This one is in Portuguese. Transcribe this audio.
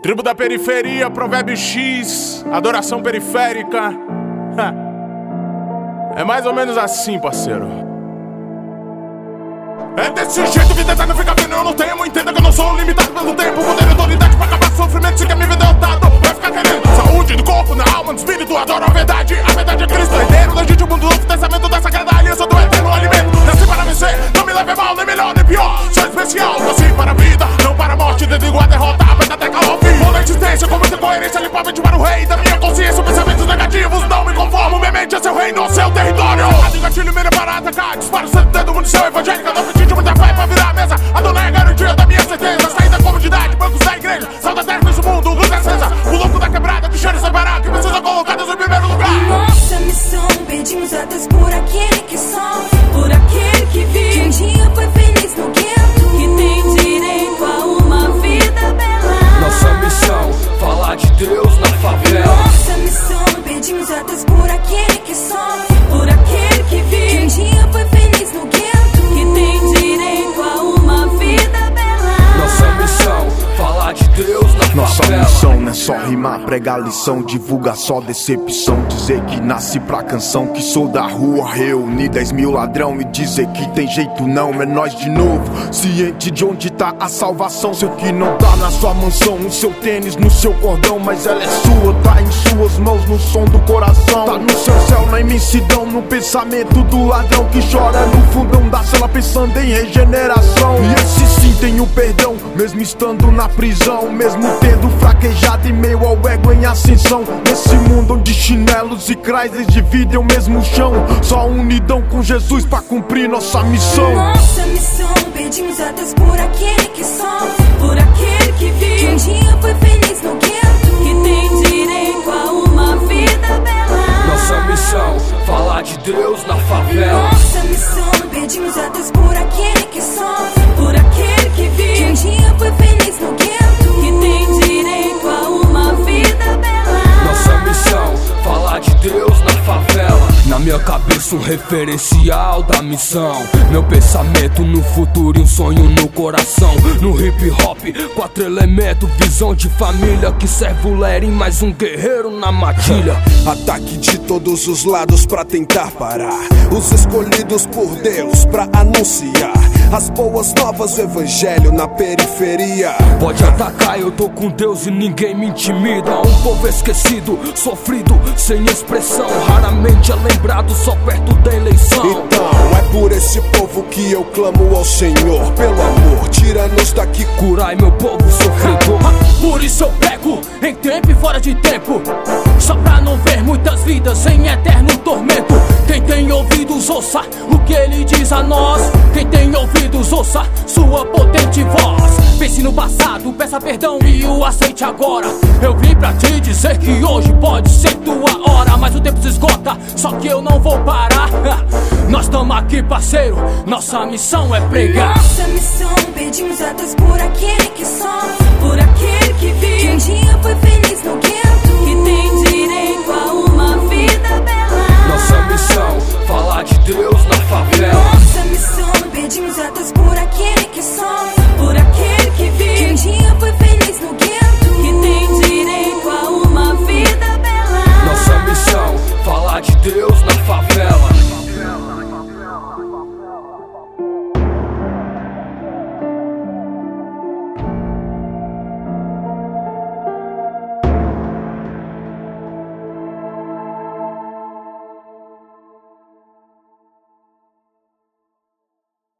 Tribo da periferia, provérbio X, adoração periférica. É mais ou menos assim, parceiro. É desse jeito que tentando ficar vendo, eu não temo. Entenda que eu não sou limitado pelo tempo. Poder e autoridade pra acabar com o sofrimento. Se quer me ver derrotado, vai ficar querendo saúde do corpo, na alma, no espírito. Adoro a verdade é Cristo. Herdeiro legítimo do novo testamento, da sagrada aliança do eterno alimento. Nasci para vencer, não me leve mal, nem melhor nem pior. Sou especial, nasci para a vida, não para a morte. Dedico a derrota, mas até cá ao fim. Vou na existência com muita coerência, limpadamente para o rei da minha consciência. Pensamentos negativos, não me conformo. Minha mente é seu reino, seu território. A gatilho mira para atacar, disparo o santo dedo, munição evangélica. Não acredito muita fé pra virar a mesa. A dona é garantia da minha certeza. Sair da comodidade, bancos da igreja. Sal da terra nesse mundo, luz acesa. O louco da quebrada, que cheiro separar. Que precisa colocar Deus em primeiro lugar. Nossa missão, pedimos a Deus por aquele que sofre, por aquele que vive, que um dia foi feliz no gueto, que tem direito a uma vida bela. Nossa missão, falar de Deus na favela. Nossa missão, pedimos a Deus por aquele que sofre, por aquele que vive, que um dia foi feliz no gueto, que tem direito a uma vida bela. Nossa missão, falar de Deus na favela. Nossa missão não é só rimar, pregar lição, divulgar só decepção. Dizer que nasci pra canção, que sou da rua, reunir 10 mil ladrão e dizer que tem jeito não, é nós de novo. Ciente de onde tá a salvação, sei que não tá na sua mansão, no seu tênis, no seu cordão, mas ela é sua, tá em suas mãos, no som do coração. Tá no seu céu, na imensidão, no pensamento do ladrão que chora no fundão da cela pensando em regeneração. E esse sim tem o perdão, mesmo estando na prisão, mesmo tendo fraquejado em meio ao ego em ascensão. Nesse mundo onde chinelos e Chrysler dividem o mesmo chão, só unidão com Jesus pra cumprir nossa missão. Nossa missão, pedimos a Deus por aquele que sofre, por aquele que vive, que um dia foi feliz no gueto, que tem direito a uma vida bela. Nossa missão, falar de Deus na favela. Nossa missão, pedimos a Deus por aquele que sofre, por aquele que vive, que um dia foi feliz no gueto, que tem direito a uma vida bela. Nossa missão, falar de Deus na favela. Na minha cabeça um referencial da missão, meu pensamento no futuro e um sonho no coração. No hip hop, 4 elementos, visão de família, que serve o Lerin, mais um guerreiro na matilha. Ataque de todos os lados pra tentar parar os escolhidos por Deus pra anunciar as boas novas, o evangelho na periferia. Pode atacar, eu tô com Deus e ninguém me intimida. Um povo esquecido, sofrido, sem expressão, raramente é lembrado só perto da eleição. Então é por esse povo que eu clamo ao Senhor, pelo amor, tira-nos daqui, curai meu povo sofredor. Por isso eu prego em tempo e fora de tempo, só pra não ver muitas vidas em eterno tormento. Quem tem ouvidos ouça o que ele diz a nós. Quem tem ouvidos ouça sua potente voz. Pense no passado, peça perdão e o aceite agora. Eu vim pra te dizer que hoje pode ser tua hora, mas o tempo se esgota, só que eu não vou parar. Nós tamo aqui, parceiro, nossa missão é pregar. Nossa missão, pedimos a Deus por aquele que sofre, por aquele que vive, que um dia foi feliz no gueto, que tem direito a uma vida bela. Nossa missão, falar de Deus na favela. Nossa missão, pedimos a Deus por aquele que sofre,